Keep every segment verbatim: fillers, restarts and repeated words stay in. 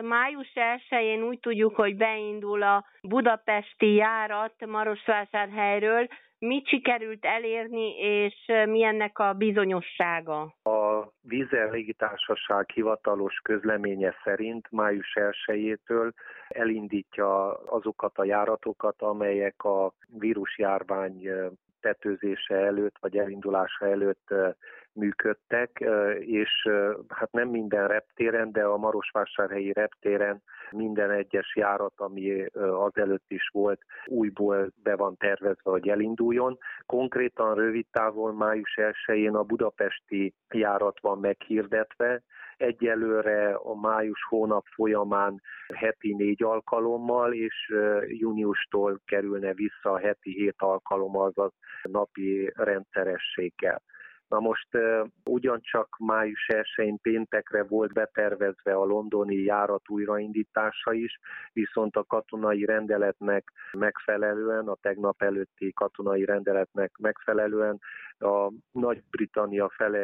május elsején úgy tudjuk, hogy beindul a budapesti járat Marosvásárhelyről. Mit sikerült elérni, és mi ennek a bizonyossága? A Wizzair légitársaság hivatalos közleménye szerint május elsejétől elindítja azokat a járatokat, amelyek a vírusjárvány tetőzése előtt, vagy elindulása előtt működtek, és hát nem minden reptéren, de a marosvásárhelyi reptéren minden egyes járat, ami azelőtt is volt, újból be van tervezve, hogy elinduljon. Konkrétan rövid távon május elsején a budapesti járat van meghirdetve. Egyelőre a május hónap folyamán heti négy alkalommal, és júniustól kerülne vissza a heti hét alkalommal, azaz napi rendszerességgel. Na most ugyancsak május elsején péntekre volt betervezve a londoni járat újraindítása is, viszont a katonai rendeletnek megfelelően, a tegnap előtti katonai rendeletnek megfelelően a Nagy-Britannia fele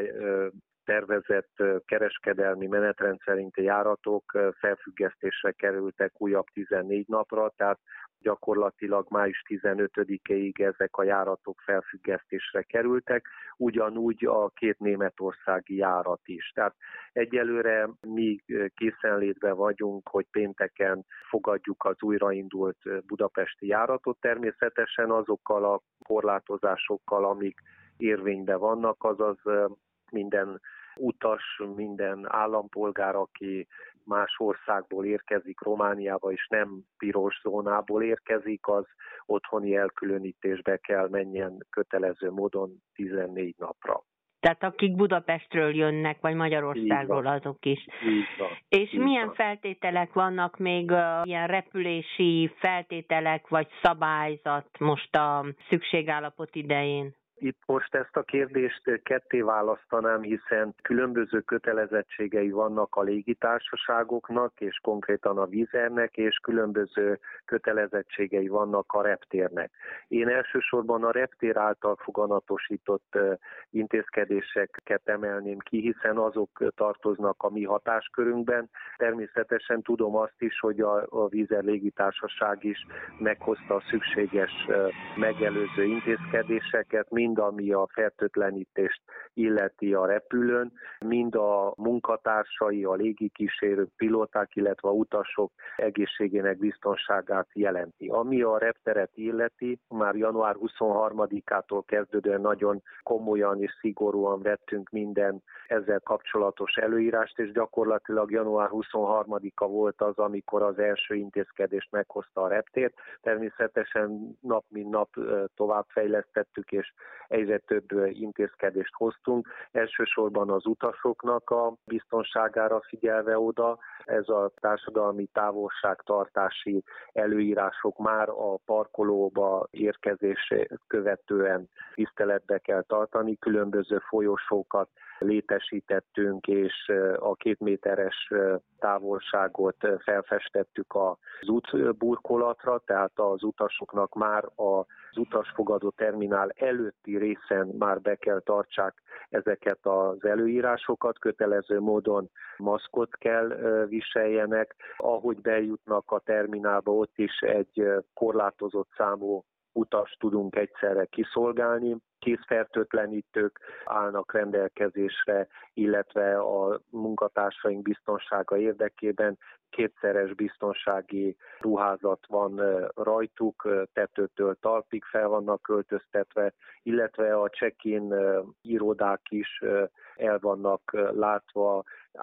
tervezett kereskedelmi menetrend szerinti járatok felfüggesztésre kerültek újabb tizennégy napra, tehát gyakorlatilag május tizenötödikéig ezek a járatok felfüggesztésre kerültek, ugyanúgy a két németországi járat is. Tehát egyelőre mi készenlétben vagyunk, hogy pénteken fogadjuk az újraindult budapesti járatot, természetesen azokkal a korlátozásokkal, amik érvényben vannak, azaz minden utas, minden állampolgár, aki más országból érkezik Romániába, és nem piros zónából érkezik, az otthoni elkülönítésbe kell menjen kötelező módon tizennégy napra. Tehát akik Budapestről jönnek, vagy Magyarországról, azok is. Így van. És Így milyen van. feltételek vannak még, uh, ilyen repülési feltételek, vagy szabályzat most a szükségállapot idején? Itt most ezt a kérdést ketté választanám, hiszen különböző kötelezettségei vannak a légitársaságoknak, és konkrétan a Wizzairnek, és különböző kötelezettségei vannak a reptérnek. Én elsősorban a reptér által foganatosított intézkedéseket emelném ki, hiszen azok tartoznak a mi hatáskörünkben. Természetesen tudom azt is, hogy a, a Wizzair légitársaság is meghozta a szükséges megelőző intézkedéseket, mind ami a fertőtlenítést illeti a repülőn, mind a munkatársai, a légikísérők, pilóták, illetve a utasok egészségének biztonságát jelenti. Ami a repteret illeti, már január huszonharmadikától kezdődően nagyon komolyan és szigorúan vettünk minden ezzel kapcsolatos előírást, és gyakorlatilag január huszonharmadika volt az, amikor az első intézkedést meghozta a reptér. Természetesen nap mint nap továbbfejlesztettük, és egyre több intézkedést hoztunk. Elsősorban az utasoknak a biztonságára figyelve oda. Ez a társadalmi távolságtartási előírások már a parkolóba érkezés követően tiszteletbe kell tartani. Különböző folyosókat létesítettünk, és a két méteres távolságot felfestettük az útburkolatra, tehát az utasoknak már az utasfogadó terminál előtti részen már be kell tartsák ezeket az előírásokat, kötelező módon maszkot kell viseljenek. Ahogy bejutnak a terminálba, ott is egy korlátozott számú utast tudunk egyszerre kiszolgálni. Kézfertőtlenítők állnak rendelkezésre, illetve a munkatársaink biztonsága érdekében kétszeres biztonsági ruházat van rajtuk, tetőtől talpig fel vannak költöztetve, illetve a check-in irodák is el vannak látva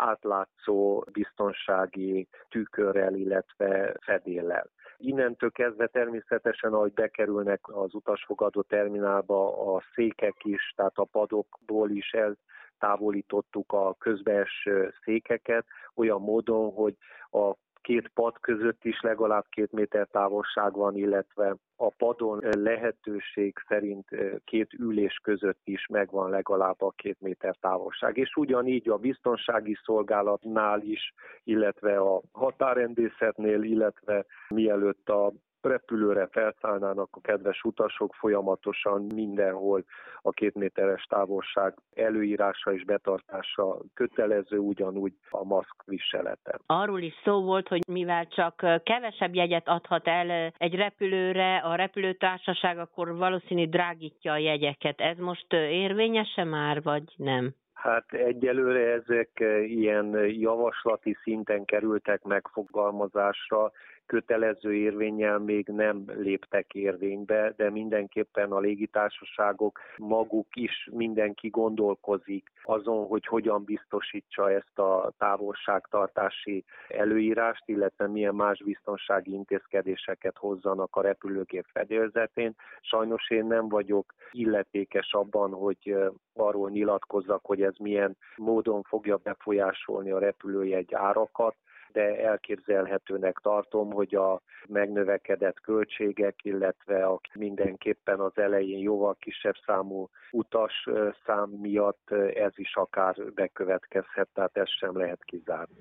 átlátszó biztonsági tükörrel, illetve fedéllel. Innentől kezdve természetesen, ahogy bekerülnek az utasfogadó terminálba, a székek is, tehát a padokból is eltávolítottuk a közbeeső székeket, olyan módon, hogy a két pad között is legalább két méter távolság van, illetve a padon lehetőség szerint két ülés között is megvan legalább a két méter távolság. És ugyanígy a biztonsági szolgálatnál is, illetve a határrendészetnél, illetve mielőtt a repülőre felszállnának a kedves utasok, folyamatosan mindenhol a két méteres távolság előírása és betartása kötelező, ugyanúgy a maszk viselete. Arról is szó volt, hogy mivel csak kevesebb jegyet adhat el egy repülőre a repülőtársaság, akkor valószínű drágítja a jegyeket. Ez most érvényes-e már, vagy nem? Hát egyelőre ezek ilyen javaslati szinten kerültek megfogalmazásra, kötelező érvénnyel még nem léptek érvénybe, de mindenképpen a légitársaságok maguk is, mindenki gondolkozik azon, hogy hogyan biztosítsa ezt a távolságtartási előírást, illetve milyen más biztonsági intézkedéseket hozzanak a repülőgép fedélzetén. Sajnos én nem vagyok illetékes abban, hogy arról nyilatkozzak, hogy ez milyen módon fogja befolyásolni a repülőjegy árakat, de elképzelhetőnek tartom, hogy a megnövekedett költségek, illetve a mindenképpen az elején jóval kisebb számú utas szám miatt ez is akár bekövetkezhet, tehát ezt sem lehet kizárni.